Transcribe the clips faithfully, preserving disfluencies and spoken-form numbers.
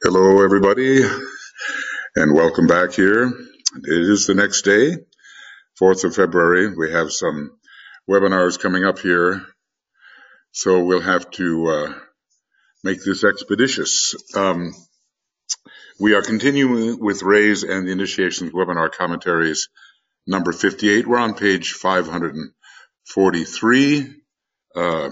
Hello, everybody, and welcome back here. It is the next day, fourth of February. We have some webinars coming up here, so we'll have to uh, make this expeditious. Um, we are continuing with Ray's and the Initiations webinar commentaries number fifty-eight. We're on page five hundred forty-three. Uh,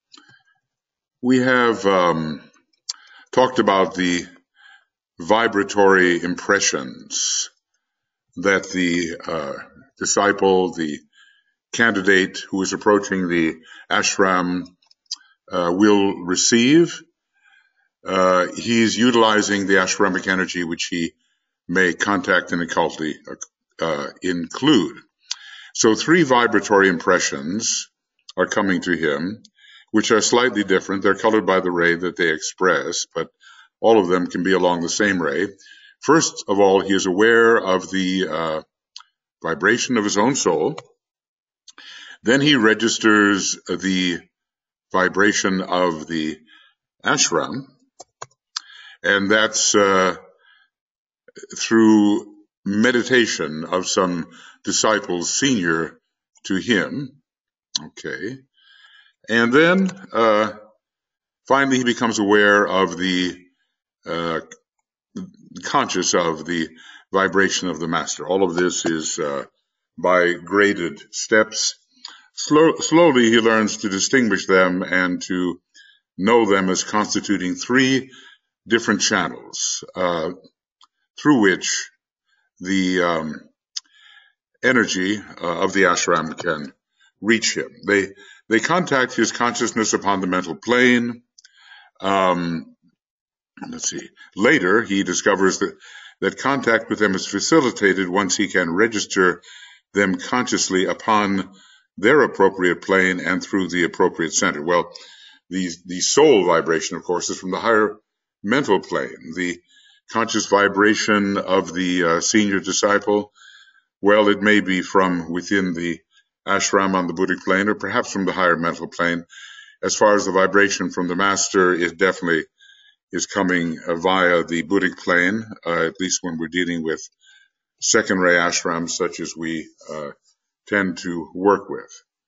we have um, talked about the vibratory impressions that the uh, disciple, the candidate who is approaching the ashram uh, will receive. Uh, he's utilizing the ashramic energy which he may contact and occultly uh, include. So three vibratory impressions are coming to him, which are slightly different. They're colored by the ray that they express, but all of them can be along the same ray. First of all, he is aware of the uh, vibration of his own soul. Then he registers the vibration of the ashram, and that's uh, through meditation of some disciples senior to him. Okay. And then uh, finally he becomes aware of the uh, conscious of the vibration of the master. All of this is uh, by graded steps. Slow, slowly he learns to distinguish them and to know them as constituting three different channels uh, through which the um, energy uh, of the ashram can reach him. They they contact his consciousness upon the mental plane. Um, let's see. Later, he discovers that, that contact with them is facilitated once he can register them consciously upon their appropriate plane and through the appropriate center. Well, the, the soul vibration, of course, is from the higher mental plane. The conscious vibration of the uh, senior disciple, well, it may be from within the ashram on the Buddhic plane or perhaps from the higher mental plane. As far as the vibration from the master, it definitely is coming uh, via the Buddhic plane, uh, at least when we're dealing with second ray ashrams such as we uh, tend to work with.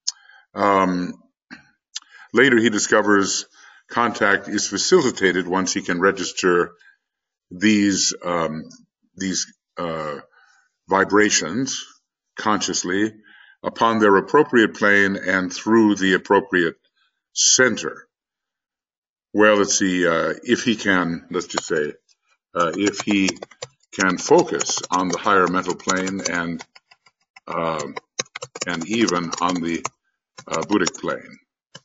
Um, later he discovers contact is facilitated once he can register these um, these uh, vibrations consciously upon their appropriate plane and through the appropriate center. Well, let's see, uh, if he can, let's just say, uh, if he can focus on the higher mental plane and uh, and even on the uh, Buddhic plane.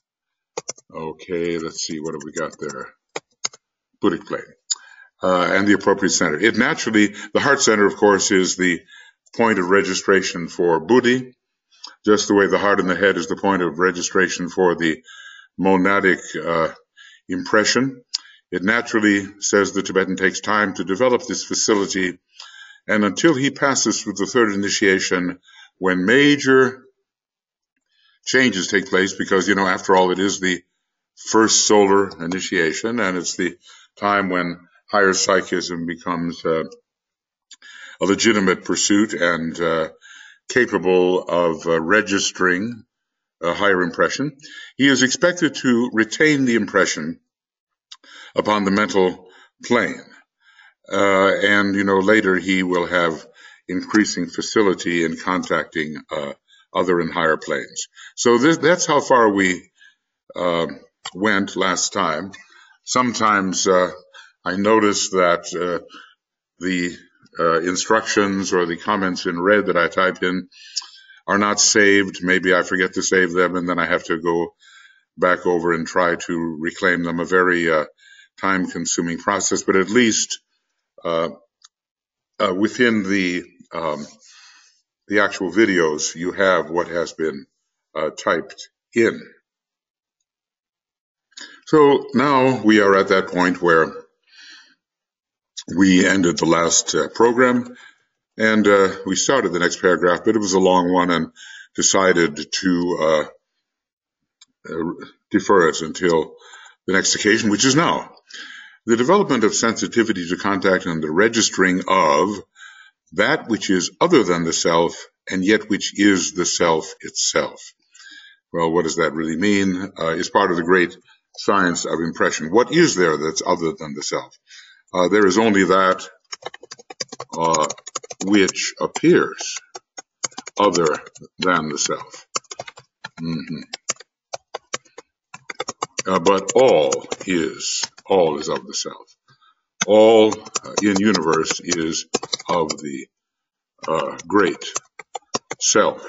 Okay, let's see, what have we got there? Buddhic plane. Uh, and the appropriate center. It naturally, the heart center, of course, is the point of registration for Buddhi, just the way the heart and the head is the point of registration for the monadic uh, impression. It naturally, says the Tibetan, takes time to develop this facility, and until he passes through the third initiation, when major changes take place, because, you know, after all, it is the first solar initiation, and it's the time when higher psychism becomes uh, a legitimate pursuit and uh, capable of uh, registering a higher impression. He is expected to retain the impression upon the mental plane. Uh, and, you know, later he will have increasing facility in contacting uh, other and higher planes. So this, that's how far we uh, went last time. Sometimes uh, I noticed that uh, the uh, instructions or the comments in red that I type in are not saved. Maybe I forget to save them, and then I have to go back over and try to reclaim them. A very uh, time-consuming process, but at least uh, uh, within the um, the actual videos, you have what has been uh, typed in. So now we are at that point where we ended the last uh, program, and uh, we started the next paragraph, but it was a long one and decided to uh, uh, defer it until the next occasion, which is now. the development of sensitivity to contact and the registering of that which is other than the self and yet which is the self itself. Well, what does that really mean? Uh, it's part of the great science of impression. What is there that's other than the self? Uh, there is only that uh, which appears other than the self. Mm-hmm. Uh, but all is, all is of the self. All uh, in universe is of the uh, great self.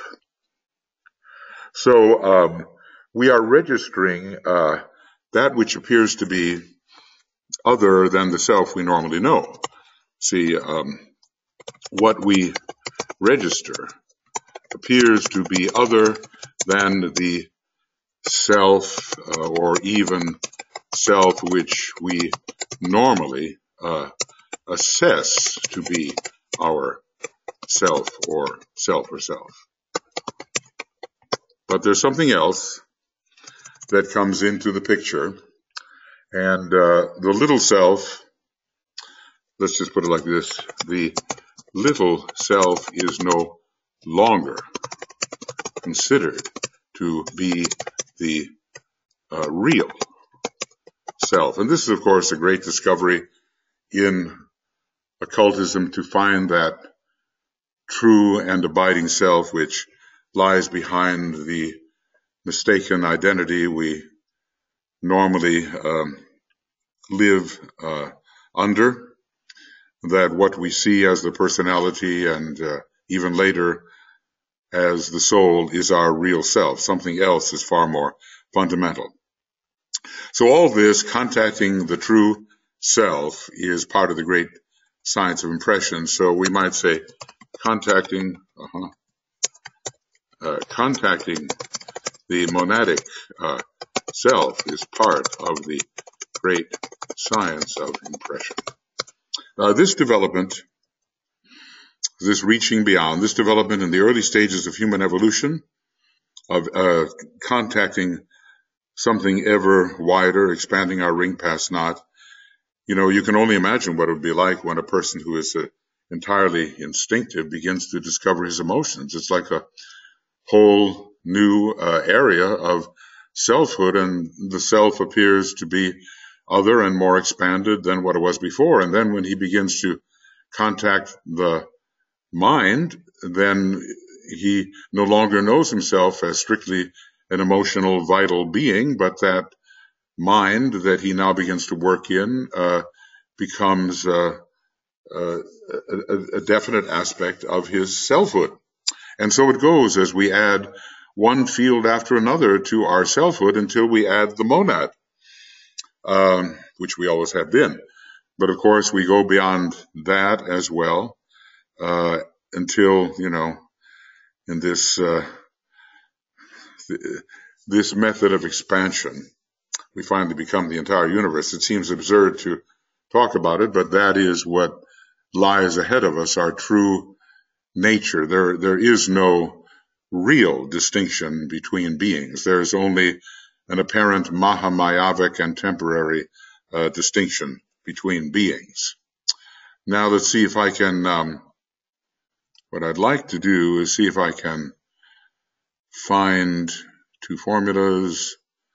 So um, we are registering uh, that which appears to be other than the self we normally know. See, um, what we register appears to be other than the self uh, or even self which we normally uh, assess to be our self or self or self. But there's something else that comes into the picture, and uh, the little self, let's just put it like this, the little self is no longer considered to be the uh, real self. And this is, of course, a great discovery in occultism, to find that true and abiding self which lies behind the mistaken identity we normally um, live uh, under, that what we see as the personality and uh, even later as the soul is our real self. Something else is far more fundamental. So all this, contacting the true self, is part of the great science of impression. So we might say contacting, uh-huh, uh, contacting the monadic uh, self is part of the great science of impression. Uh, this development, this reaching beyond, this development in the early stages of human evolution, of uh, contacting something ever wider, expanding our ring past naught. You know, you can only imagine what it would be like when a person who is uh, entirely instinctive begins to discover his emotions. It's like a whole new uh, area of selfhood, and the self appears to be other and more expanded than what it was before. And then when he begins to contact the mind, then he no longer knows himself as strictly an emotional, vital being, but that mind that he now begins to work in uh, becomes uh, uh, a, a definite aspect of his selfhood. And so it goes as we add one field after another to our selfhood until we add the monad, um, which we always have been. But of course, we go beyond that as well uh, until, you know, in this uh, th- this method of expansion, we finally become the entire universe. It seems absurd to talk about it, but that is what lies ahead of us, our true nature. There, there is no real distinction between beings. There is only an apparent Mahamayavic and temporary uh, distinction between beings. Now let's see if I can, um, what I'd like to do is see if I can find two formulas.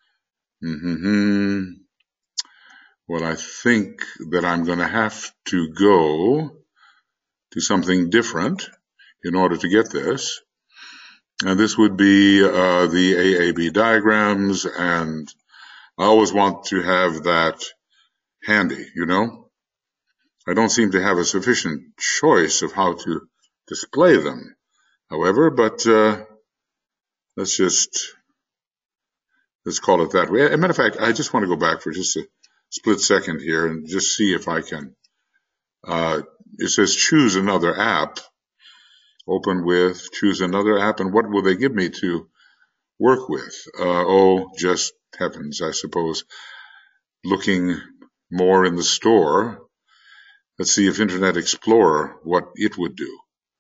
Mm-hmm. Well, I think that I'm going to have to go to something different in order to get this. And this would be uh, the A A B diagrams, and I always want to have that handy, you know. I don't seem to have a sufficient choice of how to display them, however, but uh, let's just, let's call it that way. As a matter of fact, I just want to go back for just a split second here and just see if I can, uh, it says choose another app, open with, choose another app, and what will they give me to work with? Uh, oh, just heavens, I suppose. Looking more in the store, let's see if Internet Explorer, what it would do.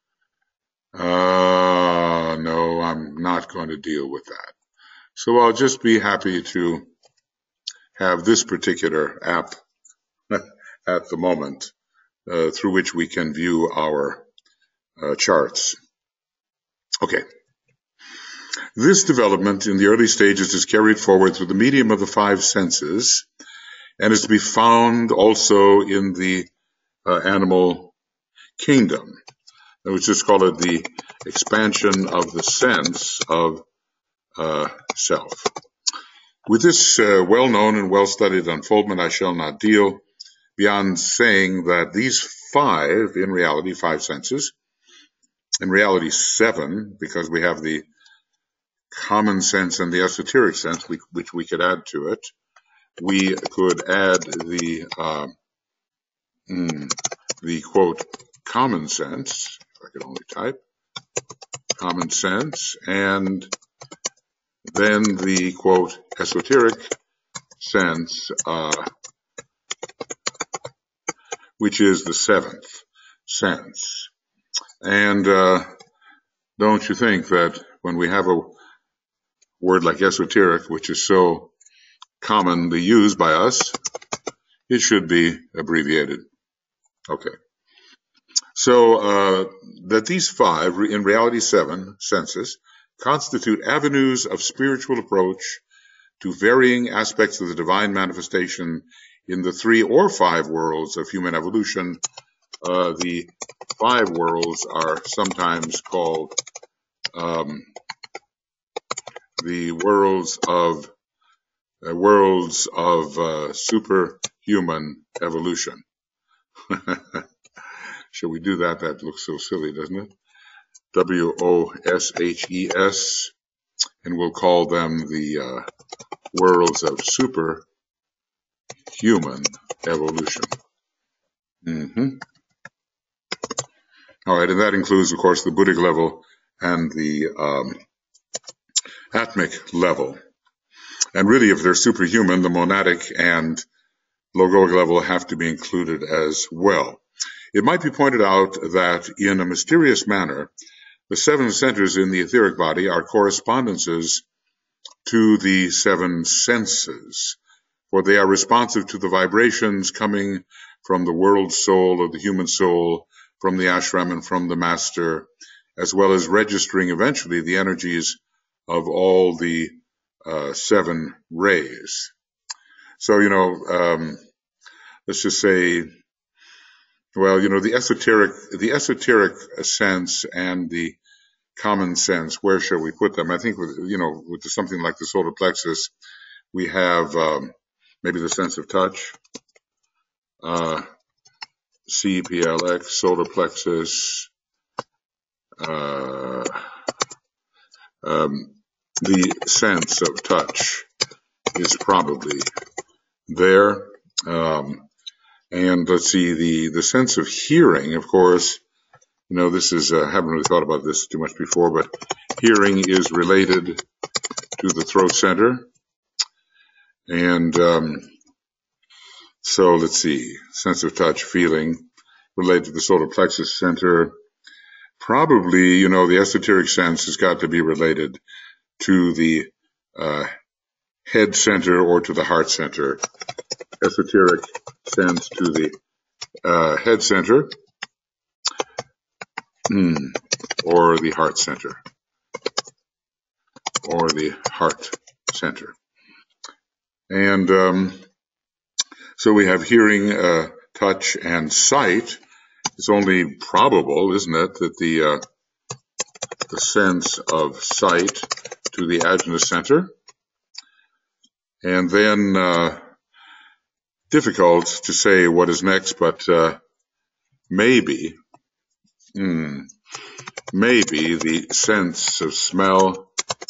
Uh, no, I'm not going to deal with that. So I'll just be happy to have this particular app at the moment uh, through which we can view our uh, charts. Okay. This development in the early stages is carried forward through the medium of the five senses and is to be found also in the uh, animal kingdom. I would just call it the expansion of the sense of uh, self. With this uh, well-known and well-studied unfoldment, I shall not deal beyond saying that these five, in reality, five senses, in reality seven, because we have the common sense and the esoteric sense, we, which we could add to it. We could add the, uh, mm, the quote, common sense, if I could only type, common sense, and then the quote, esoteric sense, uh, which is the seventh sense. And uh, don't you think that when we have a word like esoteric, which is so commonly used by us, it should be abbreviated. Okay. So uh, that these five, in reality seven, senses, constitute avenues of spiritual approach to varying aspects of the divine manifestation in the three or five worlds of human evolution. Uh, the five worlds are sometimes called um, the worlds of uh, worlds of uh, superhuman evolution. Shall we do that? That looks so silly, doesn't it? W O S H E S, and we'll call them the uh, worlds of superhuman evolution. Mm-hmm. All right, and that includes, of course, the Buddhic level and the um, Atmic level. And really, if they're superhuman, the monadic and logoic level have to be included as well. It might be pointed out that in a mysterious manner, the seven centers in the etheric body are correspondences to the seven senses, for they are responsive to the vibrations coming from the world soul or the human soul, from the ashram and from the master, as well as registering eventually the energies of all the uh, seven rays. So, you know, um, let's just say, well, you know, the esoteric, the esoteric sense and the common sense, where shall we put them? I think, with, you know, with something like the solar plexus, we have um, maybe the sense of touch, uh, C P L X, solar plexus, uh, um, the sense of touch is probably there. Um, and let's see, the, the sense of hearing, of course, you know, this is, uh, haven't really thought about this too much before, but hearing is related to the throat center. And um, so let's see, sense of touch, feeling, related to the solar plexus center. Probably, you know, the esoteric sense has got to be related to the uh, head center or to the heart center. Esoteric sense to the uh, head center hmm, or the heart center or the heart center. And um, so we have hearing, uh, touch, and sight. It's only probable, isn't it, that the uh, the sense of sight to the ajna center, and then uh, difficult to say what is next, but uh, maybe, hmm, maybe the sense of smell.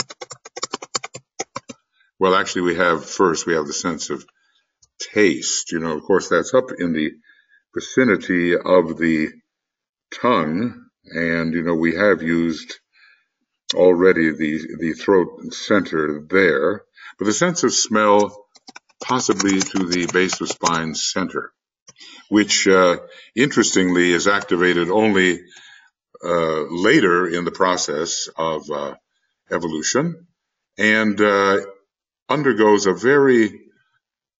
Well, actually, we have first we have the sense of taste. You know, of course, that's up in the vicinity of the tongue, and you know we have used already the the throat center there, but the sense of smell possibly to the base of spine center, which uh, interestingly is activated only uh, later in the process of uh, evolution, and uh, undergoes a very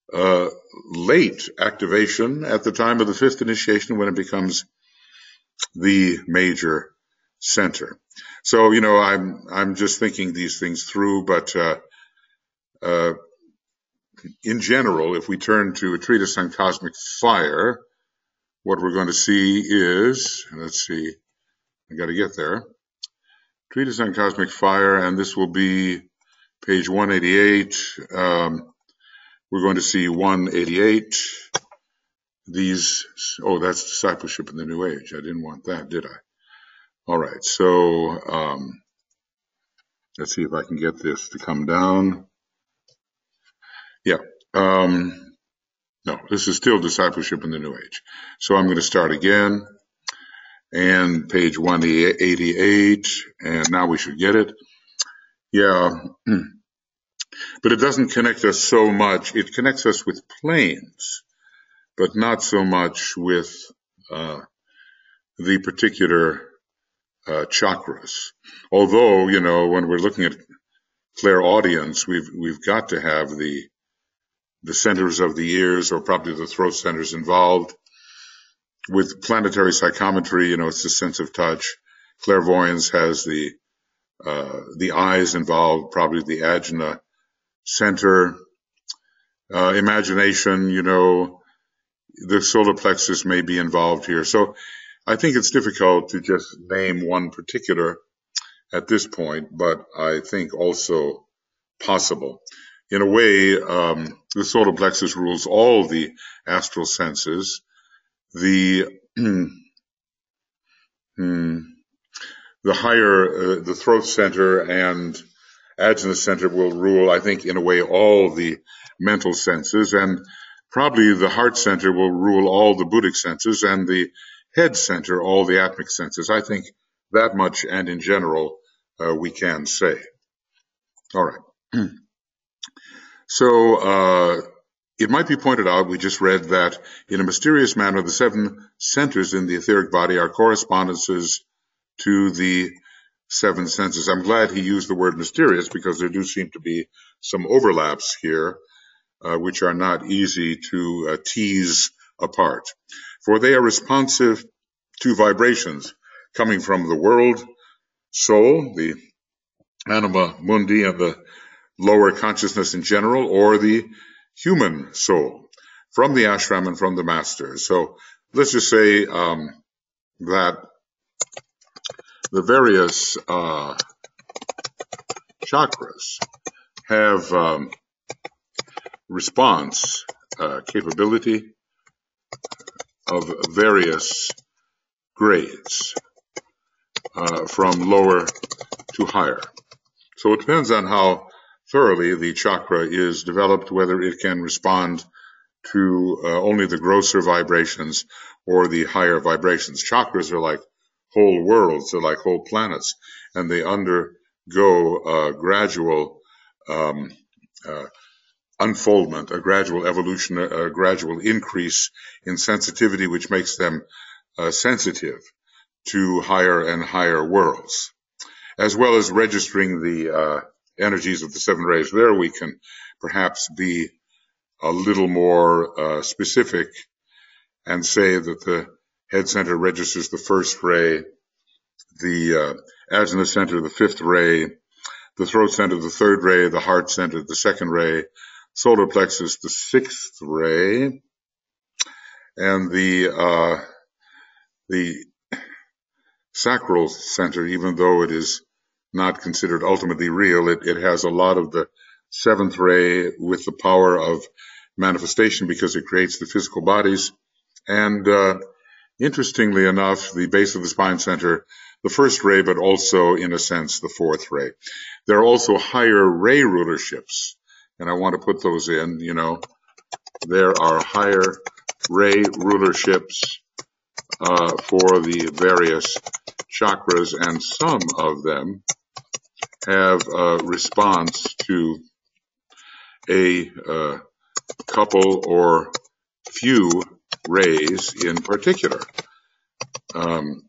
uh, late activation at the time of the fifth initiation when it becomes the major center. So, you know, I'm I'm just thinking these things through, but uh, uh, in general, if we turn to a treatise on cosmic fire, what we're going to see is, let's see, I got to get there. Treatise on cosmic fire, and this will be page one eighty-eight. Um, we're going to see one eighty-eight. These, oh, that's discipleship in the New Age. I didn't want that, did I? All right, so um, let's see if I can get this to come down. Yeah. Um, no, this is still discipleship in the New Age. So I'm going to start again. And page one eighty-eight, and now we should get it. Yeah, but it doesn't connect us so much. It connects us with planes, but not so much with uh, the particular uh, chakras. Although, you know, when we're looking at clairaudience, we've we've got to have the the centers of the ears, or probably the throat centers involved. With planetary psychometry, you know, it's the sense of touch. Clairvoyance has the uh, the eyes involved, probably the ajna center. Uh, imagination, you know, the solar plexus may be involved here. So I think it's difficult to just name one particular at this point, but I think also possible. In a way, um, the solar plexus rules all the astral senses. The hmm, the higher, uh, the throat center and ajna center will rule, I think, in a way, all the mental senses, and probably the heart center will rule all the Buddhic senses, and the head center all the atmic senses. I think that much, and in general, uh, we can say. All right. So, uh, it might be pointed out, we just read that in a mysterious manner, the seven centers in the etheric body are correspondences to the seven senses. I'm glad he used the word mysterious, because there do seem to be some overlaps here, uh, which are not easy to uh, tease apart. For they are responsive to vibrations coming from the world soul, the anima mundi, and the lower consciousness in general, or the human soul, from the ashram and from the master. So let's just say um, that the various uh, chakras have um, response uh, capability of various grades, uh, from lower to higher. So it depends on how thoroughly the chakra is developed, whether it can respond to uh, only the grosser vibrations or the higher vibrations. Chakras are like whole worlds, they're like whole planets, and they undergo a gradual um, uh, unfoldment, a gradual evolution, a gradual increase in sensitivity, which makes them uh, sensitive to higher and higher worlds, as well as registering the uh, energies of the seven rays. There we can perhaps be a little more uh, specific and say that the head center registers the first ray, the uh, ajna center the fifth ray, the throat center the third ray, the heart center the second ray, solar plexus the sixth ray, and the uh, the sacral center, even though it is not considered ultimately real, it, it has a lot of the seventh ray with the power of manifestation, because it creates the physical bodies. And uh, interestingly enough, the base of the spine center, the first ray, but also in a sense the fourth ray. There are also higher ray rulerships, and I want to put those in. You know, there are higher ray rulerships uh, for the various chakras, and some of them have a response to a uh, couple or few rays in particular. Um,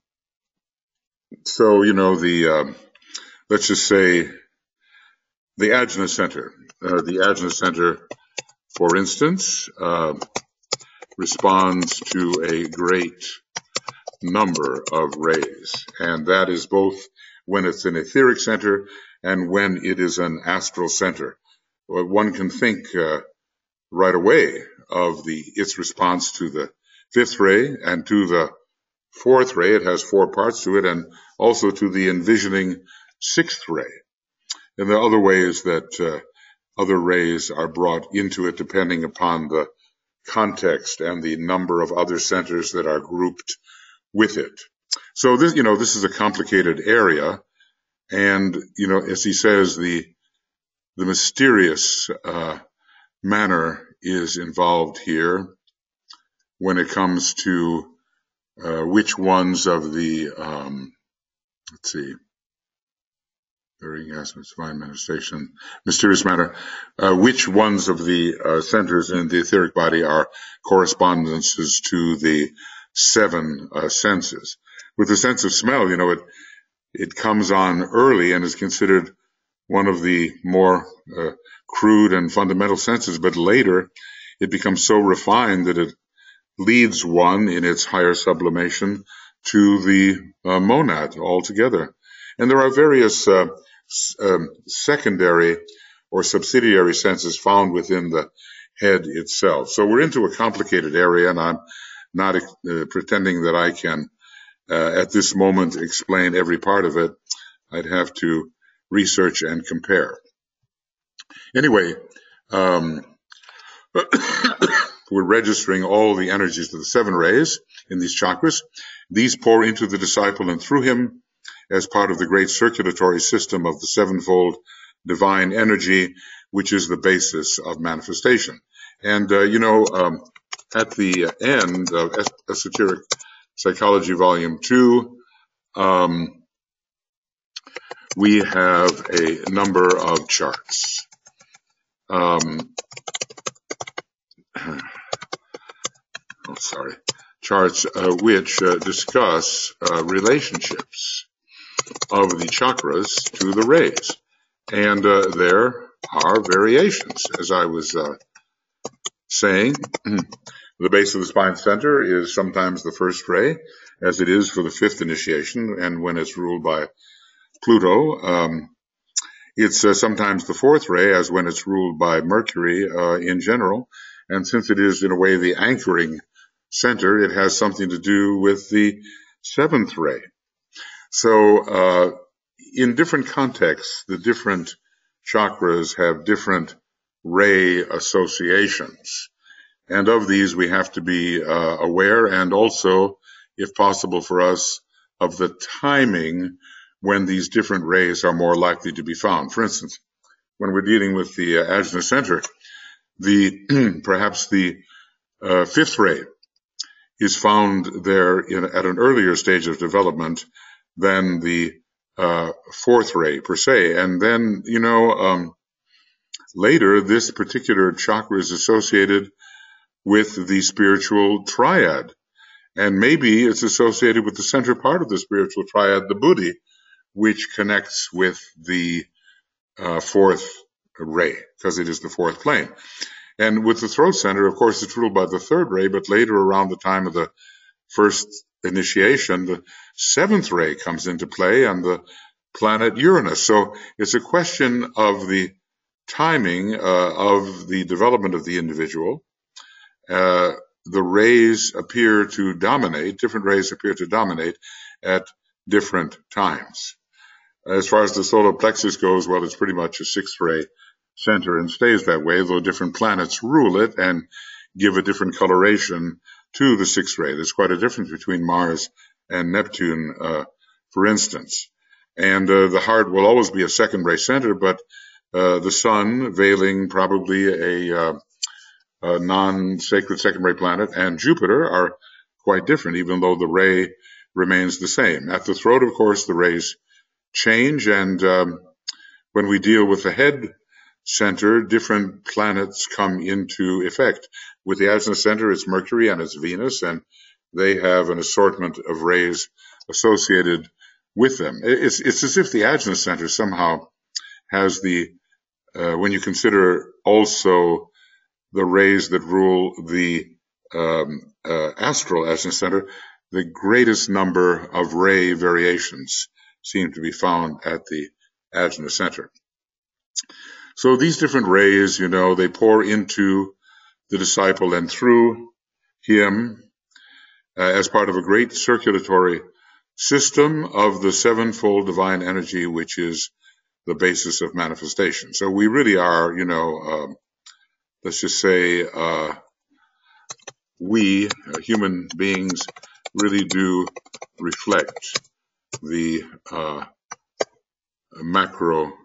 so, you know, the, um, let's just say the ajna center, uh, the ajna center for instance, uh, responds to a great number of rays, and that is both when it's an etheric center and when it is an astral center. Well, one can think uh, right away of the its response to the fifth ray and to the fourth ray. It has four parts to it, and also to the envisioning sixth ray. And there are other ways that uh, other rays are brought into it depending upon the context and the number of other centers that are grouped with it. So this, you know, this is a complicated area, and you know, as he says, the the mysterious uh, manner is involved here when it comes to uh, which ones of the um, let's see, varying aspects, divine manifestation, mysterious matter, uh, which ones of the uh, centers in the etheric body are correspondences to the seven uh, senses. With the sense of smell, you know, it it comes on early and is considered one of the more uh, crude and fundamental senses, but later it becomes so refined that it leads one in its higher sublimation to the uh, monad altogether. And there are various uh, um, secondary or subsidiary senses found within the head itself. So we're into a complicated area, and I'm not uh, pretending that I can, uh, at this moment, explain every part of it. I'd have to research and compare. Anyway, um, we're registering all the energies of the seven rays in these chakras. These pour into the disciple and through him as part of the great circulatory system of the sevenfold divine energy, which is the basis of manifestation. And, uh, you know, um, at the end of Esoteric Psychology Volume two, um, we have a number of charts. Um, oh, sorry, charts uh, which uh, discuss uh, relationships of the chakras to the rays. And uh, there are variations. As I was uh, saying, the base of the spine center is sometimes the first ray, as it is for the fifth initiation, and when it's ruled by Pluto, um, it's uh, sometimes the fourth ray, as when it's ruled by Mercury uh, in general. And since it is, in a way, the anchoring center, it has something to do with the seventh ray. So uh, in different contexts, the different chakras have different ray associations. And of these, we have to be uh, aware, and also, if possible for us, of the timing when these different rays are more likely to be found. For instance, when we're dealing with the uh, Ajna center, the perhaps the uh, fifth ray is found there in, at an earlier stage of development than the uh, fourth ray per se. And then, you know, um, later this particular chakra is associated with the spiritual triad. And maybe it's associated with the center part of the spiritual triad, the buddhi, which connects with the uh, fourth ray, because it is the fourth plane. And with the throat center, of course, it's ruled by the third ray, but later, around the time of the first initiation, the seventh ray comes into play, and the planet Uranus. So it's a question of the timing uh, of the development of the individual. Uh, the rays appear to dominate, different rays appear to dominate at different times. As far as the solar plexus goes, well, it's pretty much a sixth ray center and stays that way, though different planets rule it and give a different coloration to the sixth ray. There's quite a difference between Mars and Neptune, uh, for instance. And uh, the heart will always be a second ray center, but uh, the sun, veiling probably a, uh, a non-sacred second ray planet, and Jupiter are quite different, even though the ray remains the same. At the throat, of course, the rays change, and um, when we deal with the head center, different planets come into effect. With the Ajna center, it's Mercury and it's Venus, and they have an assortment of rays associated with them. It's, it's as if the Ajna center somehow has the, uh, when you consider also the rays that rule the um, uh, astral Ajna center, the greatest number of ray variations seem to be found at the Ajna center. So these different rays, you know, they pour into the disciple and through him uh, as part of a great circulatory system of the sevenfold divine energy, which is the basis of manifestation. So we really are, you know, uh, let's just say uh, we, uh, human beings, really do reflect the uh, macrocosm.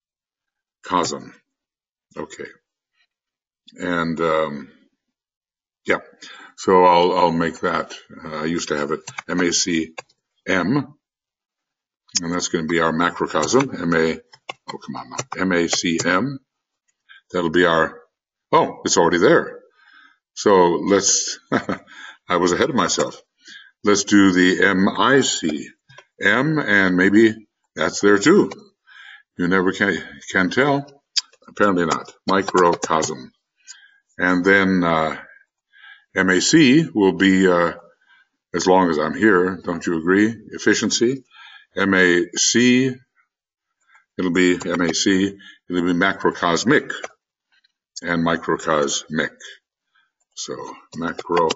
Okay. And um, yeah, so I'll, I'll make that. Uh, I used to have it M A C M, and that's going to be our macrocosm. M A, oh, come on now. M A C M. That'll be our, oh, it's already there. So let's, I was ahead of myself. Let's do the M I C M, and maybe that's there too. You never can, can tell. Apparently not. Microcosm. And then uh, M A C will be, uh, as long as I'm here, don't you agree? Efficiency. M A C, it'll be M A C, it'll be macrocosmic and microcosmic. So macrocosmic,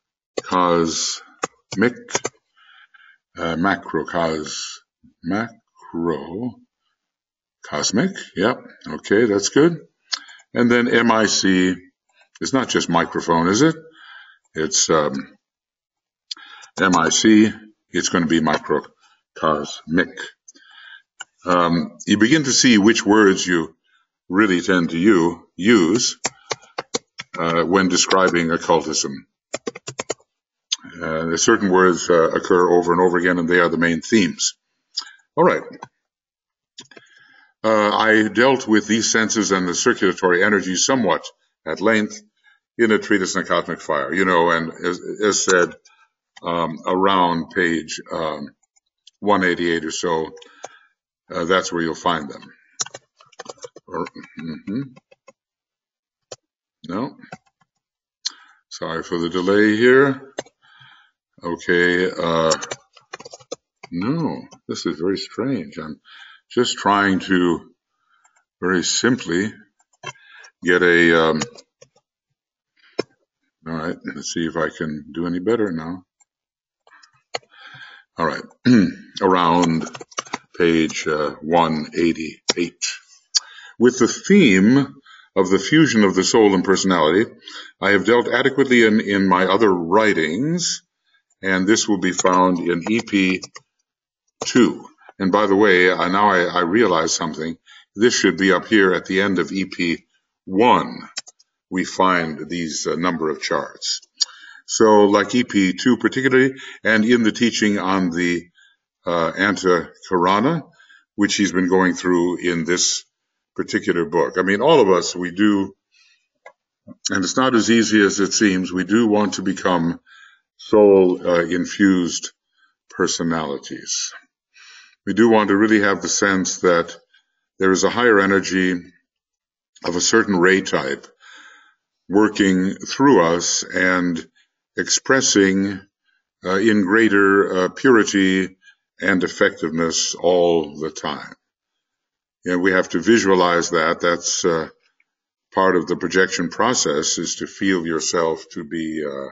uh, macrocos, macro, cosmic, yep, okay, that's good. And then M I C is not just microphone, is it? It's um, M I C, it's going to be microcosmic. Um, you begin to see which words you really tend to you, use uh, when describing occultism. Uh, certain words uh, occur over and over again, and they are the main themes. All right. Uh, I dealt with these senses and the circulatory energy somewhat at length in a treatise on cosmic fire, you know, and as, as said, um, around page um, one eighty-eight or so, uh, that's where you'll find them. Or, mm-hmm. No. Sorry for the delay here. Okay. Uh, no, this is very strange. I'm just trying to very simply get a, um, all right, let's see if I can do any better now. All right, around page uh, one eighty-eight. With the theme of the fusion of the soul and personality, I have dealt adequately in, in my other writings, and this will be found in E P two. And by the way, I, now I, I realize something. This should be up here at the end of E P one. We find these uh, number of charts. So like E P two particularly, and in the teaching on the uh, Antakarana, which he's been going through in this particular book. I mean, all of us, we do, and it's not as easy as it seems, we do want to become soul-infused uh, personalities. We do want to really have the sense that there is a higher energy of a certain ray type working through us and expressing uh, in greater uh, purity and effectiveness all the time. And we have to visualize that. That's uh, part of the projection process, is to feel yourself to be uh,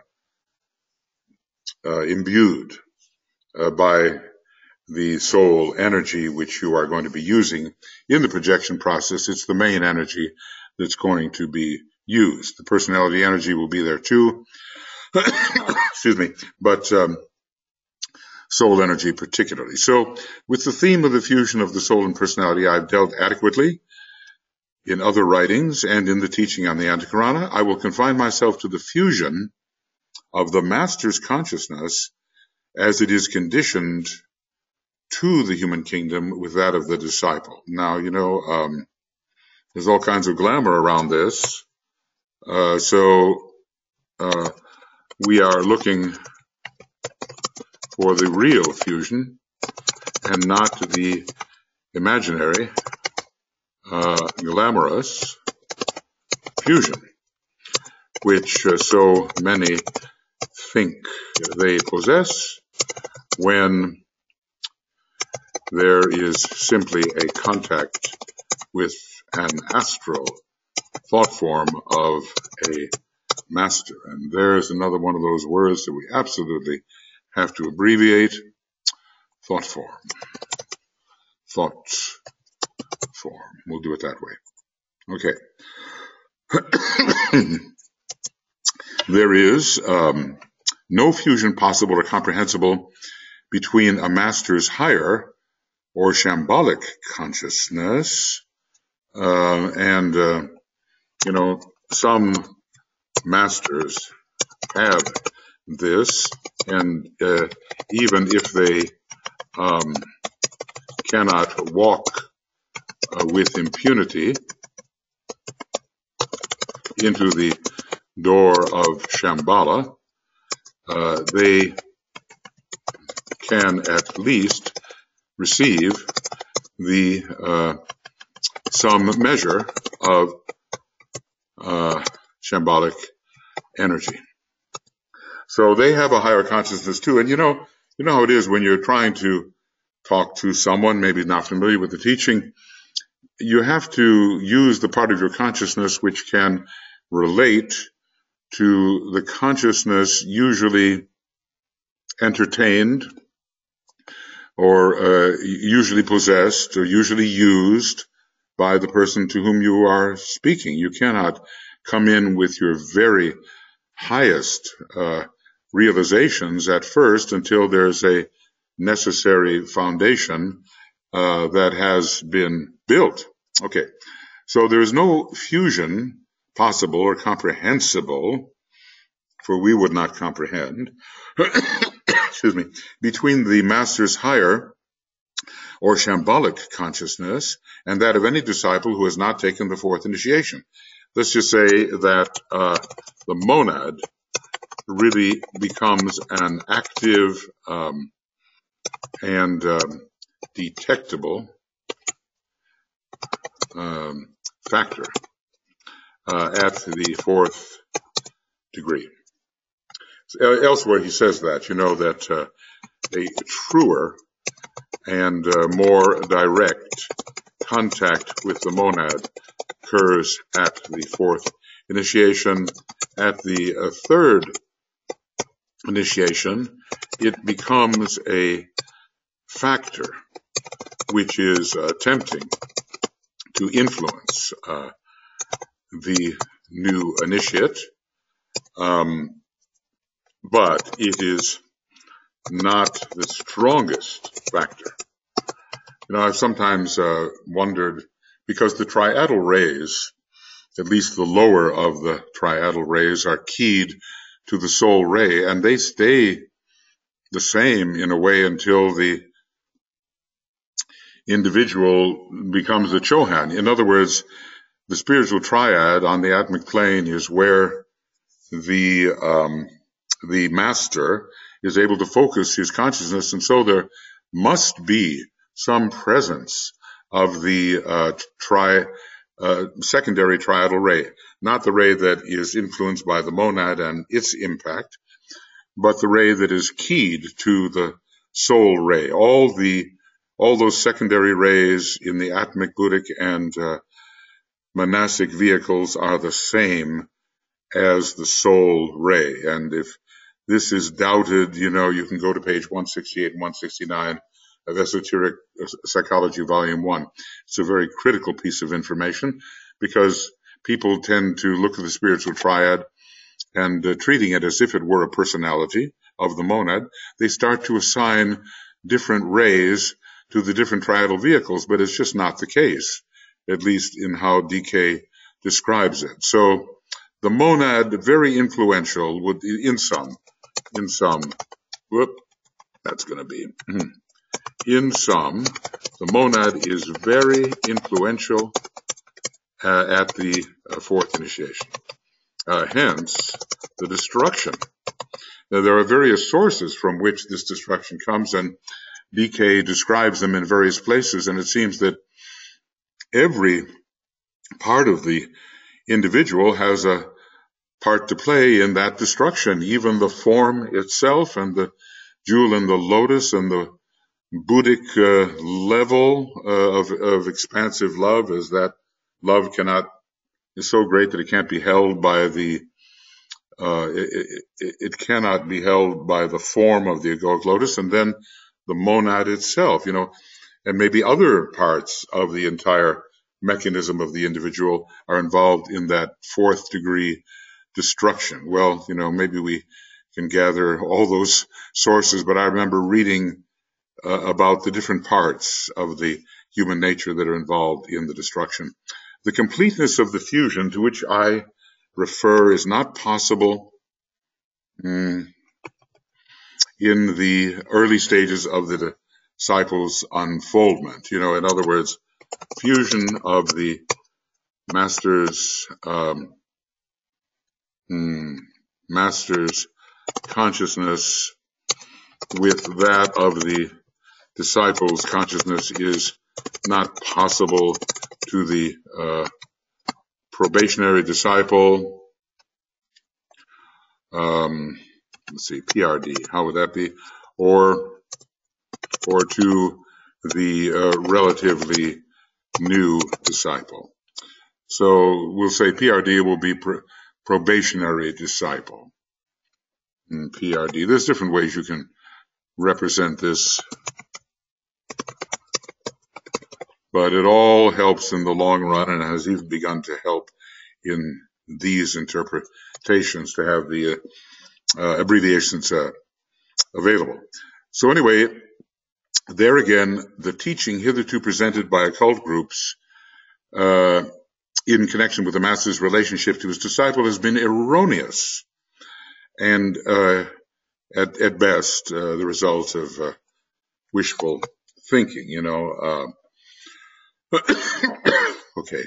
uh, imbued uh, by the soul energy which you are going to be using in the projection process. It's the main energy that's going to be used. The personality energy will be there too. Excuse me. But um, soul energy particularly. So with the theme of the fusion of the soul and personality, I've dealt adequately in other writings and in the teaching on the Antakarana. I will confine myself to the fusion of the master's consciousness as it is conditioned to the human kingdom with that of the disciple. Now, you know, um, there's all kinds of glamour around this. Uh, so uh, we are looking for the real fusion and not the imaginary, uh, glamorous fusion. which uh, so many think they possess, when there is simply a contact with an astral thought form of a master. And there's another one of those words that we absolutely have to abbreviate: thought form. Thought form. We'll do it that way. Okay. There is um, no fusion possible or comprehensible between a master's higher or shambolic consciousness uh, and, uh, you know, some masters have this, and uh, even if they um, cannot walk uh, with impunity into the door of Shambhala, uh, they can at least receive the uh, some measure of uh, shambolic energy. So they have a higher consciousness too. And you know, you know how it is when you're trying to talk to someone, maybe not familiar with the teaching. You have to use the part of your consciousness which can relate to the consciousness usually entertained or uh, usually possessed or usually used by the person to whom you are speaking. You cannot come in with your very highest uh, realizations at first until there's a necessary foundation uh, that has been built. Okay, so there is no fusion possible or comprehensible, for we would not comprehend, excuse me, between the master's higher or shambolic consciousness and that of any disciple who has not taken the fourth initiation. Let's just say that uh, the monad really becomes an active um, and um, detectable um, factor uh, at the fourth degree. Uh, elsewhere he says that, you know, that uh, a truer and uh, more direct contact with the monad occurs at the fourth initiation. At the uh, third initiation, it becomes a factor which is uh, tempting to influence uh, the new initiate, um, but it is not the strongest factor. You know, I've sometimes uh, wondered, because the triadal rays, at least the lower of the triadal rays, are keyed to the soul ray, and they stay the same in a way until the individual becomes a Chohan. In other words, the spiritual triad on the atmic plane is where the um, the master is able to focus his consciousness, and so there must be some presence of the uh, tri uh, secondary triadal ray, not the ray that is influenced by the monad and its impact, but the ray that is keyed to the soul ray. All the all those secondary rays in the atmic, buddhic, and uh, monastic vehicles are the same as the soul ray. And if this is doubted, you know, you can go to page one sixty-eight and one sixty-nine of Esoteric Psychology, Volume one. It's a very critical piece of information, because people tend to look at the spiritual triad and uh, treating it as if it were a personality of the monad. They start to assign different rays to the different triadal vehicles, but it's just not the case, at least in how D K describes it. So the monad, very influential, would, in some, in some, whoop, that's going to be, in some, the monad is very influential uh, at the uh, fourth initiation. Uh, hence, the destruction. Now, there are various sources from which this destruction comes, and D K describes them in various places, and it seems that every part of the individual has a part to play in that destruction. Even the form itself and the jewel in the lotus and the Buddhic uh, level uh, of, of expansive love is that love cannot is so great that it can't be held by the uh, it, it, it cannot be held by the form of the egoic lotus, and then the monad itself, you know, and maybe other parts of the entire mechanism of the individual are involved in that fourth degree destruction. Well, you know, maybe we can gather all those sources, but I remember reading uh, about the different parts of the human nature that are involved in the destruction. The completeness of the fusion to which I refer is not possible mm, in the early stages of the disciples' unfoldment. You know, in other words, fusion of the master's um, mm, master's consciousness with that of the disciples' consciousness is not possible to the uh, probationary disciple. Um, let's see, P R D, how would that be? Or, or to the uh, relatively new disciple. So we'll say P R D will be pr probationary disciple. And P R D, there's different ways you can represent this, but it all helps in the long run and has even begun to help in these interpretations to have the uh, uh, abbreviations uh, available. So anyway, there again, the teaching hitherto presented by occult groups uh, in connection with the master's relationship to his disciple has been erroneous and uh, at, at best uh, the result of uh, wishful thinking, you know. Uh, okay.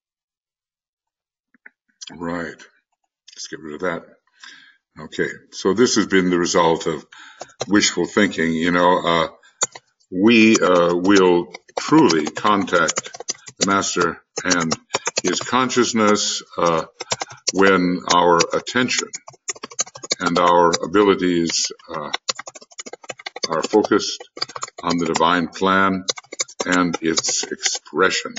Right. Let's get rid of that. Okay. So this has been the result of wishful thinking, you know. Uh, we uh, will truly contact the master and his consciousness uh, when our attention and our abilities uh, are focused on the divine plan and its expression,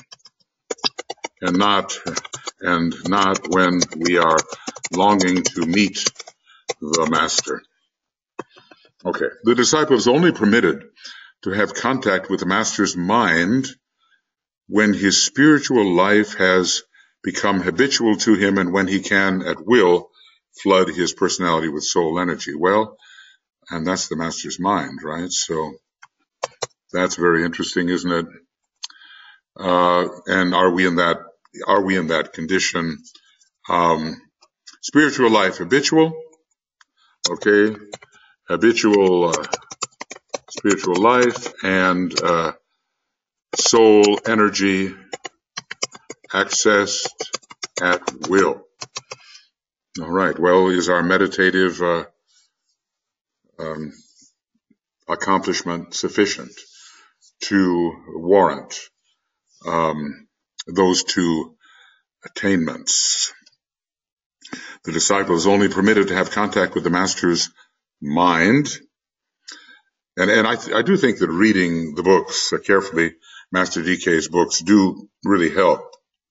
and not and not when we are longing to meet the master. Okay, the disciple is only permitted to have contact with the master's mind when his spiritual life has become habitual to him and when he can at will flood his personality with soul energy. Well, and that's the master's mind, right? So that's very interesting, isn't it? Uh, and are we in that, are we in that condition? Um, spiritual life, habitual, okay, habitual uh, spiritual life and uh, soul energy accessed at will. All right, well, is our meditative uh, um, accomplishment sufficient to warrant um, those two attainments? The disciple is only permitted to have contact with the master's mind. And, and I, th I do think that reading the books uh, carefully, Master D K's books, do really help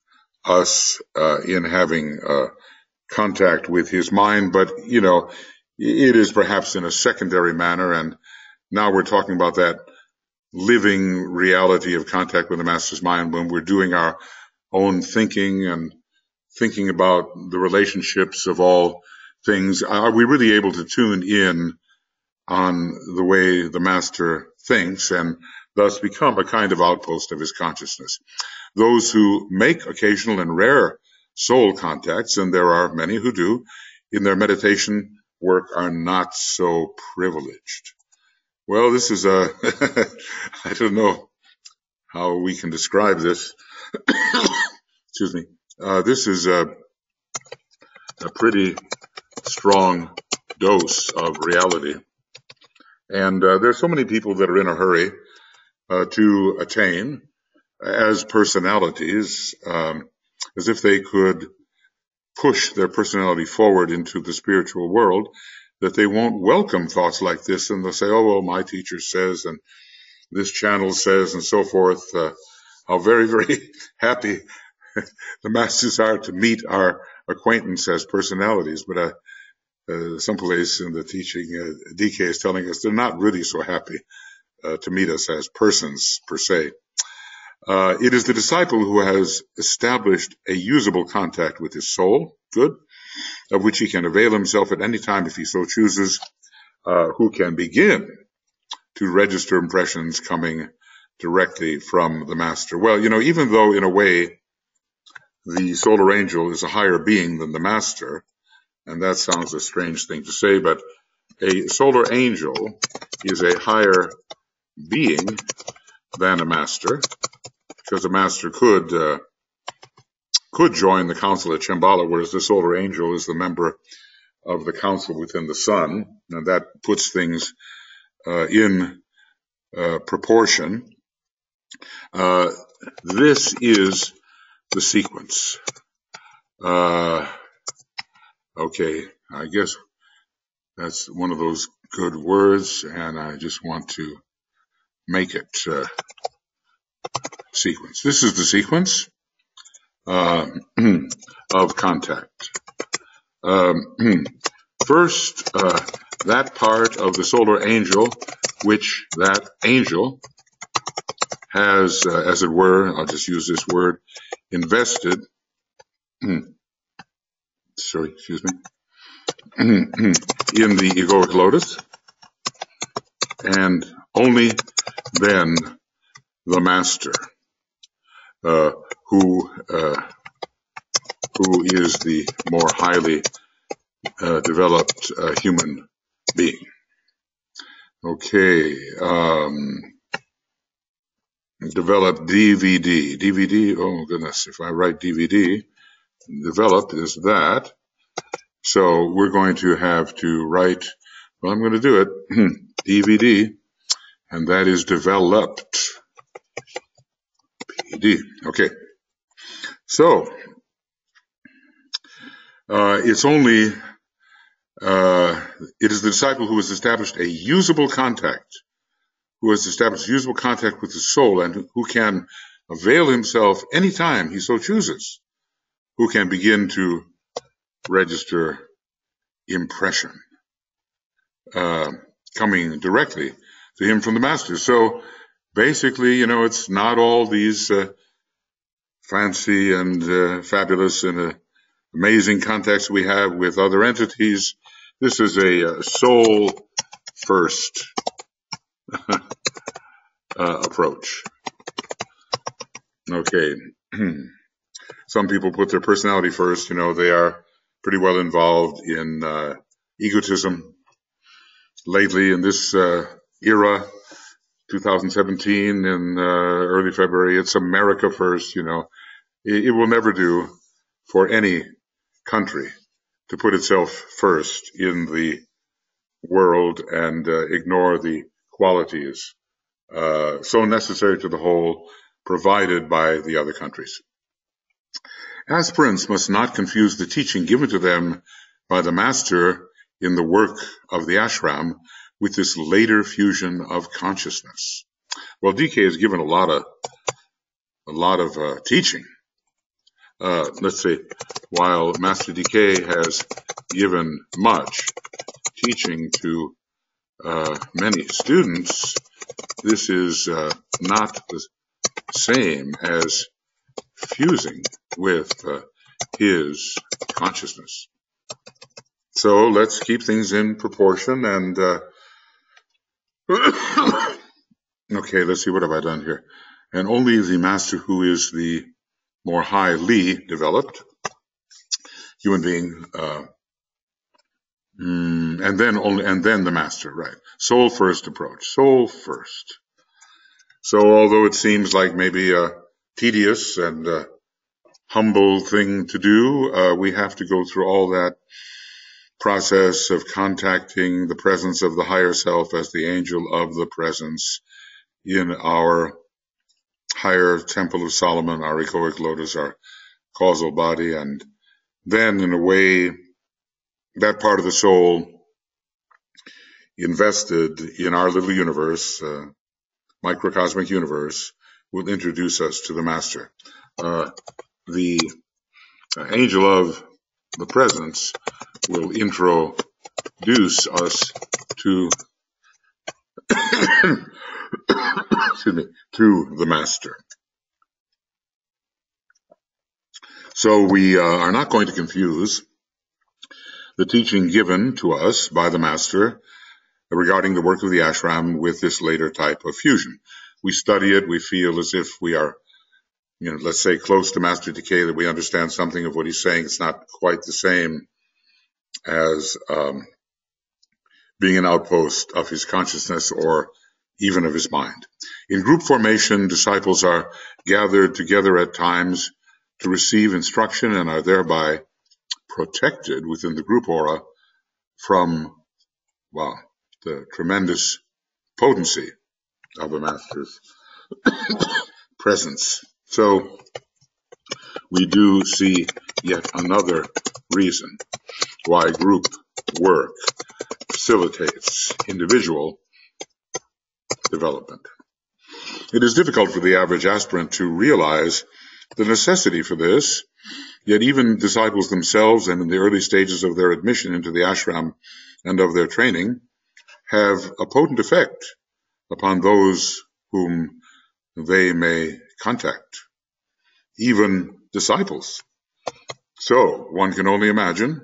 us uh, in having uh, contact with his mind. But, you know, it is perhaps in a secondary manner. And now we're talking about that living reality of contact with the master's mind when we're doing our own thinking and thinking about the relationships of all things. Are we really able to tune in on the way the master thinks and thus become a kind of outpost of his consciousness? Those who make occasional and rare soul contacts, and there are many who do, in their meditation work are not so privileged. Well, this is a, I don't know how we can describe this. Excuse me. Uh, this is a, a pretty strong dose of reality. And uh, there are so many people that are in a hurry uh, to attain as personalities, um, as if they could push their personality forward into the spiritual world, that they won't welcome thoughts like this, and they'll say, oh, well, my teacher says, and this channel says, and so forth. Uh, how very, very happy the masters are to meet our acquaintance as personalities, but uh, uh, someplace in the teaching, uh, D K is telling us they're not really so happy uh, to meet us as persons, per se. Uh, it is the disciple who has established a usable contact with his soul, good, of which he can avail himself at any time if he so chooses, uh, who can begin to register impressions coming directly from the master. Well, you know, even though in a way the solar angel is a higher being than the master, and that sounds a strange thing to say, but a solar angel is a higher being than a master, because a master could uh, could join the council at Shambhala, whereas the solar angel is the member of the council within the sun, and that puts things uh, in uh, proportion. Uh, this is the sequence. Uh, okay, I guess that's one of those good words, and I just want to make it uh, sequence. This is the sequence uh, of contact. Um, first, uh, that part of the solar angel, which that angel has, uh, as it were, I'll just use this word, invested, sorry, excuse me, in the egoic lotus, and only then the master, uh, who uh, who is the more highly uh, developed uh, human being. Okay, um, developed D V D. D V D, oh goodness, if I write D V D, developed is that. So we're going to have to write, well, I'm going to do it, D V D, and that is developed. P D, okay. So, uh, it's only, uh, it is the disciple who has established a usable contact, who has established usable contact with the soul, and who can avail himself anytime he so chooses, who can begin to register impression uh, coming directly to him from the master. So basically, you know, it's not all these uh, fancy and uh, fabulous and uh, amazing contacts we have with other entities. This is a uh, soul first uh, approach. Okay. Some people put their personality first. You know, they are pretty well involved in uh, egotism. Lately, in this uh, era, two thousand seventeen, in uh, early February, it's America first. You know, it, it will never do for any country to put itself first in the world and uh, ignore the qualities uh, so necessary to the whole provided by the other countries. Aspirants must not confuse the teaching given to them by the master in the work of the ashram with this later fusion of consciousness. Well, D K has given a lot of a lot of uh, teaching. Uh, let's say, while Master D K has given much teaching to uh, many students, this is uh, not the same as fusing with uh, his consciousness. So let's keep things in proportion and uh, okay, let's see, what have I done here? And only the master who is the more highly developed human being, uh, mm, and then only, and then the master, right? Soul first approach, soul first. So although it seems like maybe a tedious and uh, humble thing to do, uh, we have to go through all that process of contacting the presence of the higher self as the angel of the presence in our higher temple of Solomon, our egoic lotus, our causal body, and then in a way, that part of the soul invested in our little universe, uh, microcosmic universe, will introduce us to the master. Uh, the angel of the presence will introduce us to excuse me, to the master. So we uh, are not going to confuse the teaching given to us by the master regarding the work of the ashram with this later type of fusion. We study it, we feel as if we are, you know, let's say close to Master D K, that we understand something of what he's saying. It's not quite the same as um, being an outpost of his consciousness or even of his mind. In group formation, disciples are gathered together at times to receive instruction and are thereby protected within the group aura from, well, the tremendous potency of a master's presence. So we do see yet another reason why group work facilitates individual development. It is difficult for the average aspirant to realize the necessity for this, yet even disciples themselves and in the early stages of their admission into the ashram and of their training have a potent effect upon those whom they may contact, even disciples. So one can only imagine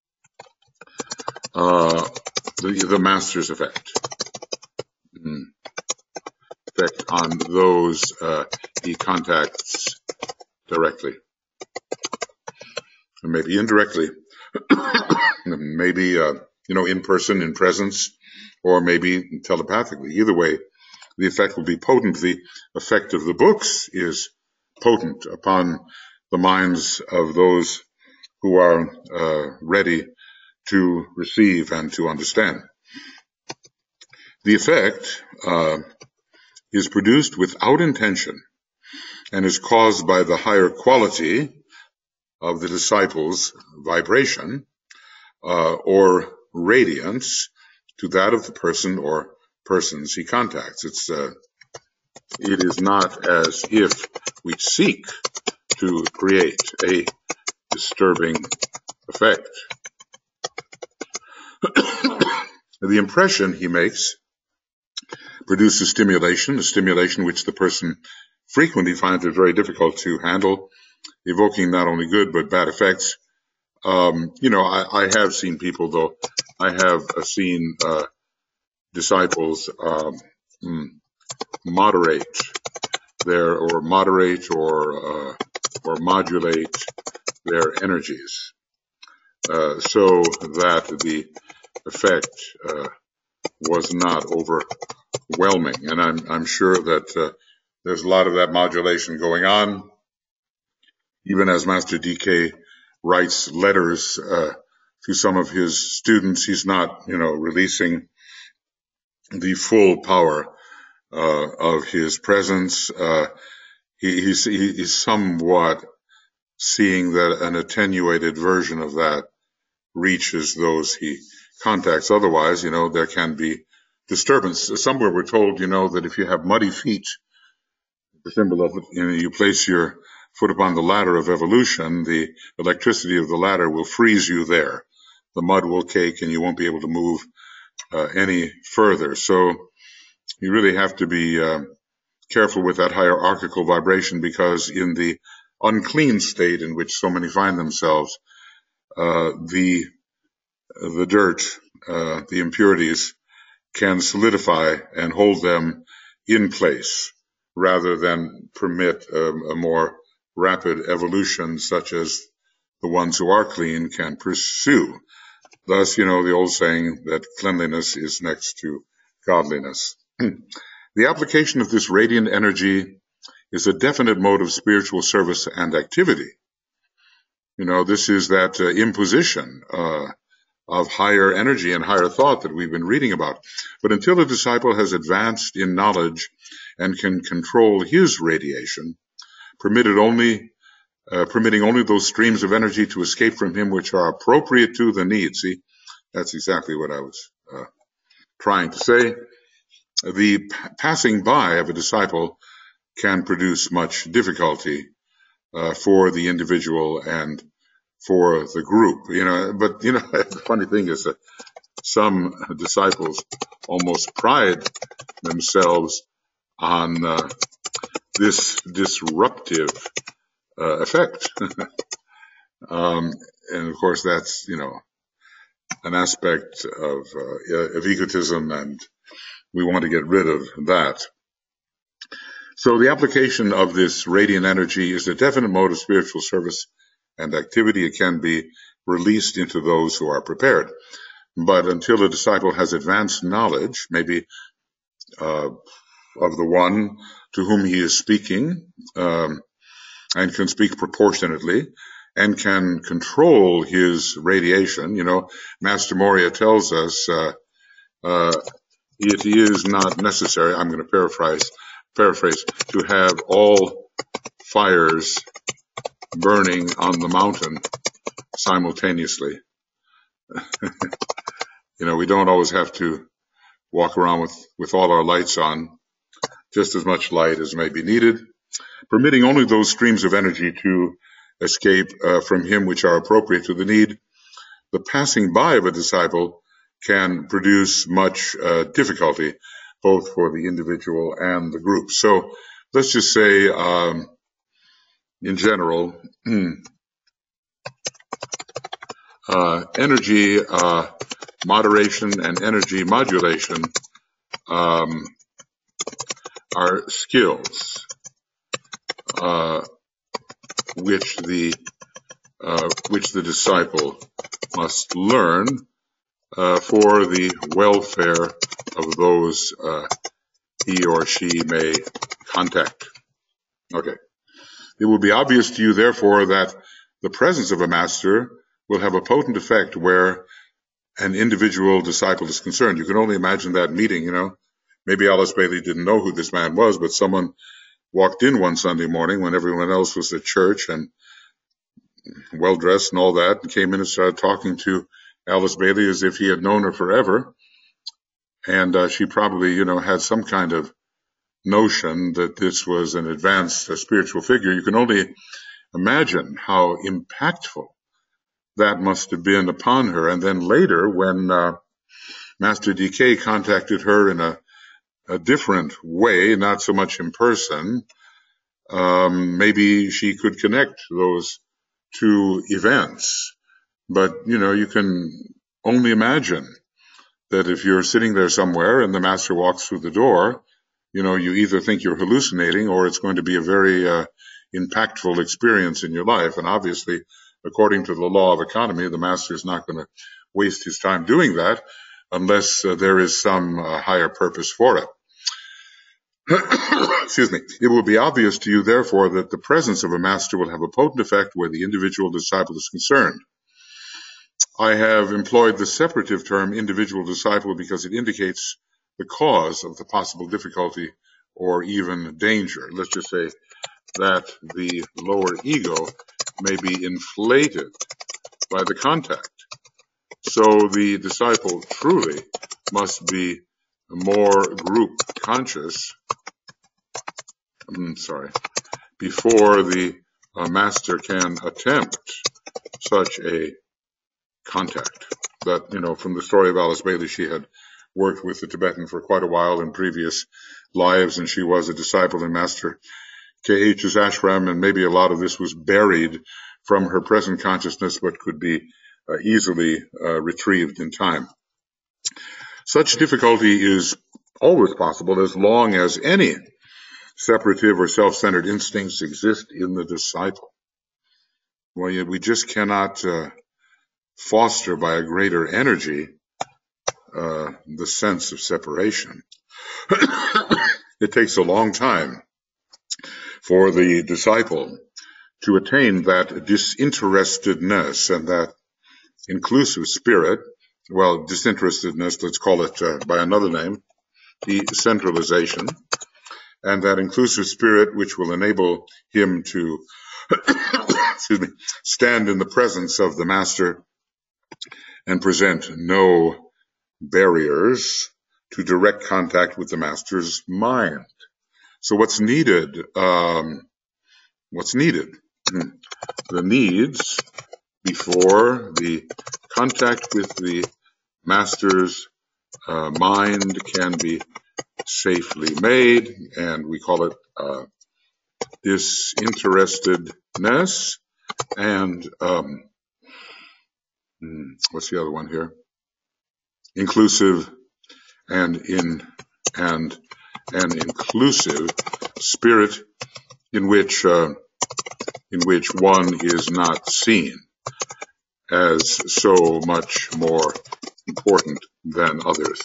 uh, the, the master's effect. Mm. effect on those uh, he contacts directly, and maybe indirectly, maybe uh, you know, in person, in presence, or maybe telepathically. Either way, the effect will be potent. The effect of the books is potent upon the minds of those who are uh, ready to receive and to understand. The effect uh, is produced without intention and is caused by the higher quality of the disciple's vibration uh, or radiance to that of the person or persons he contacts. It's uh, it is not as if we seek to create a disturbing effect. The impression he makes produces stimulation, a stimulation which the person frequently finds it very difficult to handle, evoking not only good but bad effects. Um, you know, I, I have seen people, though, I have uh, seen uh, disciples um, moderate their, or moderate or uh, or modulate their energies, uh, so that the effect uh, was not overwhelming. And I'm, I'm sure that uh, there's a lot of that modulation going on, even as Master D K writes letters uh, to some of his students. He's not, you know, releasing the full power uh, of his presence. Uh, he, he's, he's somewhat seeing that an attenuated version of that reaches those he contacts. Otherwise, you know, there can be disturbance. Somewhere we're told, you know, that if you have muddy feet, the symbol of, you know, you place your foot upon the ladder of evolution, the electricity of the ladder will freeze you there. The mud will cake and you won't be able to move uh, any further. So you really have to be uh, careful with that hierarchical vibration, because in the unclean state in which so many find themselves, uh, the the dirt, uh, the impurities can solidify and hold them in place rather than permit a, a more rapid evolution such as the ones who are clean can pursue. Thus, you know, the old saying that cleanliness is next to godliness. The application of this radiant energy is a definite mode of spiritual service and activity. You know, this is that uh, imposition uh, of higher energy and higher thought that we've been reading about. But until a disciple has advanced in knowledge and can control his radiation, permitted only uh, permitting only those streams of energy to escape from him which are appropriate to the need. See, that's exactly what I was uh, trying to say. The p- passing by of a disciple can produce much difficulty uh, for the individual and for the group. You know, but you know, the funny thing is that some disciples almost pride themselves on uh, this disruptive uh, effect. um, and of course, that's, you know, an aspect of, uh, of egotism, and we want to get rid of that. So the application of this radiant energy is a definite mode of spiritual service and activity. It can be released into those who are prepared. But until a disciple has advanced knowledge, maybe uh, of the one to whom he is speaking, um, and can speak proportionately, and can control his radiation. You know, Master Moria tells us uh, uh, it is not necessary, I'm going to paraphrase, paraphrase, to have all fires burning on the mountain simultaneously. You know, we don't always have to walk around with, with all our lights on, just as much light as may be needed, permitting only those streams of energy to escape uh, from him which are appropriate to the need. The passing by of a disciple can produce much uh, difficulty, both for the individual and the group. So let's just say, um, in general, uh, energy uh, moderation and energy modulation um, are skills uh, which the uh, which the disciple must learn uh, for the welfare of those uh, he or she may contact. Okay. It will be obvious to you, therefore, that the presence of a master will have a potent effect where an individual disciple is concerned. You can only imagine that meeting, you know. Maybe Alice Bailey didn't know who this man was, but someone walked in one Sunday morning when everyone else was at church and well-dressed and all that, and came in and started talking to Alice Bailey as if he had known her forever. And uh, she probably, you know, had some kind of notion that this was an advanced uh, spiritual figure. You can only imagine how impactful that must have been upon her. And then later, when uh, Master D K contacted her in a, a different way, not so much in person, um, maybe she could connect those two events. But, you know, you can only imagine that if you're sitting there somewhere and the master walks through the door, you know, you either think you're hallucinating or it's going to be a very uh, impactful experience in your life. And obviously, according to the law of economy, the master is not going to waste his time doing that unless uh, there is some uh, higher purpose for it. Excuse me. It will be obvious to you, therefore, that the presence of a master will have a potent effect where the individual disciple is concerned. I have employed the separative term individual disciple because it indicates the cause of the possible difficulty or even danger. Let's just say that the lower ego may be inflated by the contact. So the disciple truly must be more group conscious, I'm sorry, before the uh, master can attempt such a contact. That, you know, from the story of Alice Bailey, she had worked with the Tibetan for quite a while in previous lives, and she was a disciple in Master K H's ashram, and maybe a lot of this was buried from her present consciousness, but could be uh, easily uh, retrieved in time. Such difficulty is always possible as long as any separative or self-centered instincts exist in the disciple. Well, we just cannot uh, foster by a greater energy uh, the sense of separation. It takes a long time for the disciple to attain that disinterestedness and that inclusive spirit. Well, disinterestedness, let's call it uh, by another name, decentralization, and that inclusive spirit which will enable him to excuse me, stand in the presence of the master and present no barriers to direct contact with the master's mind. So what's needed? Um, what's needed? The needs before the contact with the master's uh, mind can be safely made, and we call it uh, disinterestedness, and um, what's the other one here? Inclusive and in and an inclusive spirit in which uh, in which one is not seen as so much more important than others.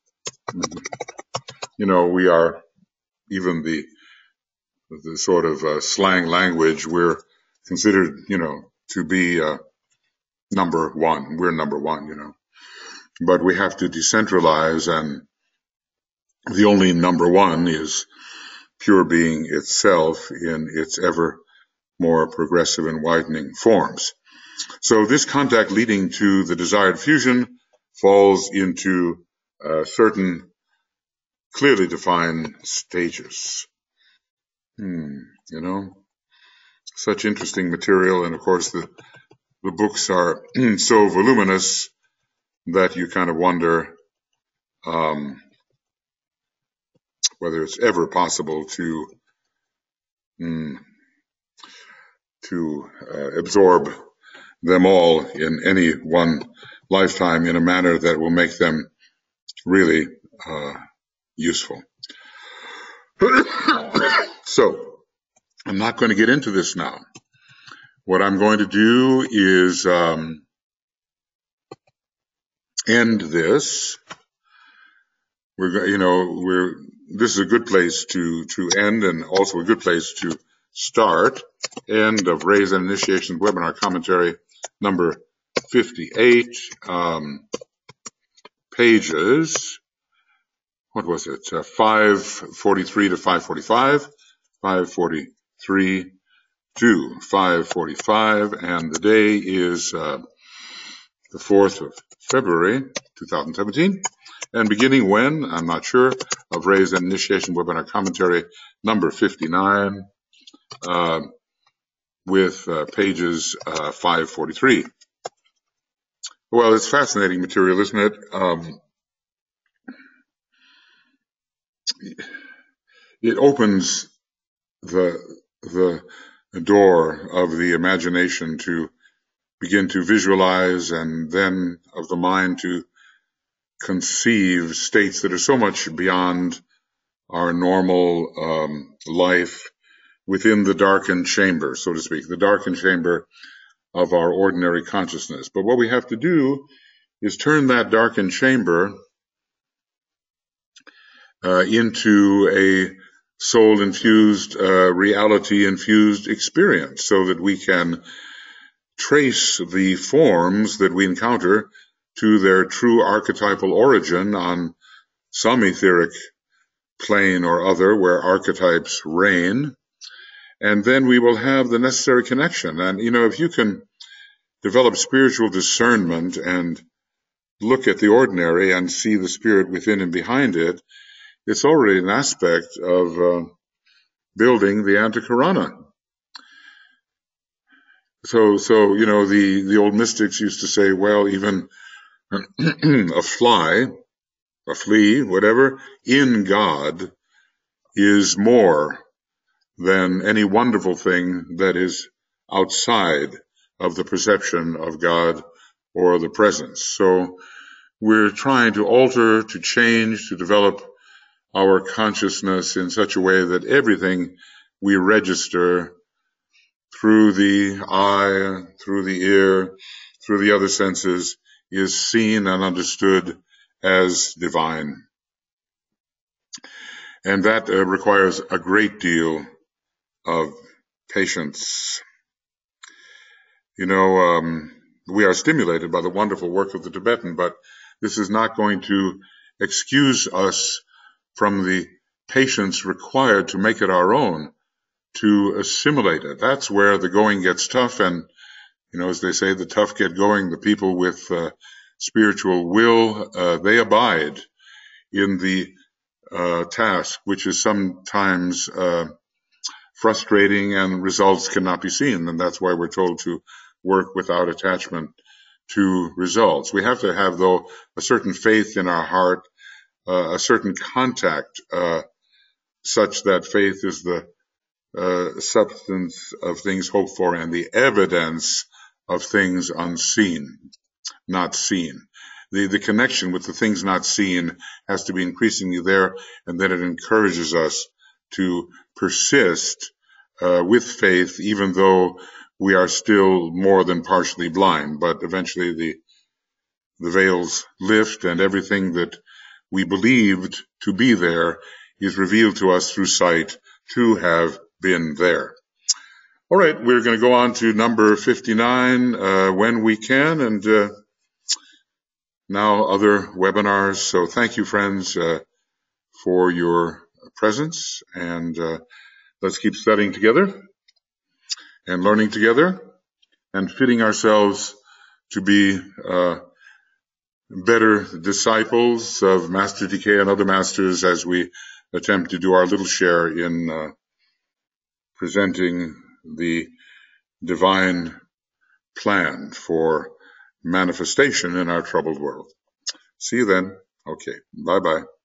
You know, we are, even the the sort of uh, slang language, we're considered, you know, to be uh, number one. We're number one, you know. But we have to decentralize, and the only number one is pure being itself in its ever more progressive and widening forms. So this contact leading to the desired fusion falls into uh, certain clearly defined stages. Hmm, you know, such interesting material, and of course the the books are so voluminous that you kind of wonder um, whether it's ever possible to mm, to uh, absorb them all in any one lifetime in a manner that will make them really uh, useful. So I'm not going to get into this now. What I'm going to do is um, end this. We're, you know, we're. This is a good place to to end, and also a good place to start. End of Raise and Initiation webinar commentary number fifty-eight. Um, pages. What was it? Uh, five forty-three to five forty-five. five forty-three to five forty-five, and the day is uh, the fourth of February, two thousand seventeen, and beginning when, I'm not sure, of Raise and Initiation webinar commentary number fifty-nine, uh, with uh, pages uh, five forty-three. Well, it's fascinating material, isn't it? Um, it opens the the door of the imagination to begin to visualize, and then of the mind to conceive states that are so much beyond our normal um, life within the darkened chamber, so to speak, the darkened chamber of our ordinary consciousness. But what we have to do is turn that darkened chamber uh, into a soul-infused, uh, reality-infused experience, so that we can trace the forms that we encounter to their true archetypal origin on some etheric plane or other where archetypes reign, and then we will have the necessary connection. And, you know, if you can develop spiritual discernment and look at the ordinary and see the spirit within and behind it, it's already an aspect of uh, building the Antakarana. So, so you know, the, the old mystics used to say, well, even a fly, a flea, whatever, in God is more than any wonderful thing that is outside of the perception of God or the presence. So we're trying to alter, to change, to develop our consciousness in such a way that everything we register through the eye, through the ear, through the other senses is seen and understood as divine. And that uh, requires a great deal of patience. You know, um, we are stimulated by the wonderful work of the Tibetan, but this is not going to excuse us from the patience required to make it our own, to assimilate it. That's where the going gets tough, and, you know, as they say, the tough get going. The people with uh, spiritual will, uh, they abide in the uh, task, which is sometimes uh, frustrating and results cannot be seen. And that's why we're told to work without attachment to results. We have to have, though, a certain faith in our heart, uh, a certain contact, uh, such that faith is the uh, substance of things hoped for and the evidence of things unseen, not seen. The, the connection with the things not seen has to be increasingly there, and then it encourages us to persist uh, with faith, even though we are still more than partially blind. But eventually the the veils lift, and everything that we believed to be there is revealed to us through sight to have been there. All right, we're going to go on to number fifty-nine uh, when we can, and uh, now other webinars. So thank you, friends, uh, for your presence, and uh, let's keep studying together and learning together and fitting ourselves to be uh, better disciples of Master D K and other masters as we attempt to do our little share in uh, presenting the divine plan for manifestation in our troubled world. See you then. Okay. Bye-bye.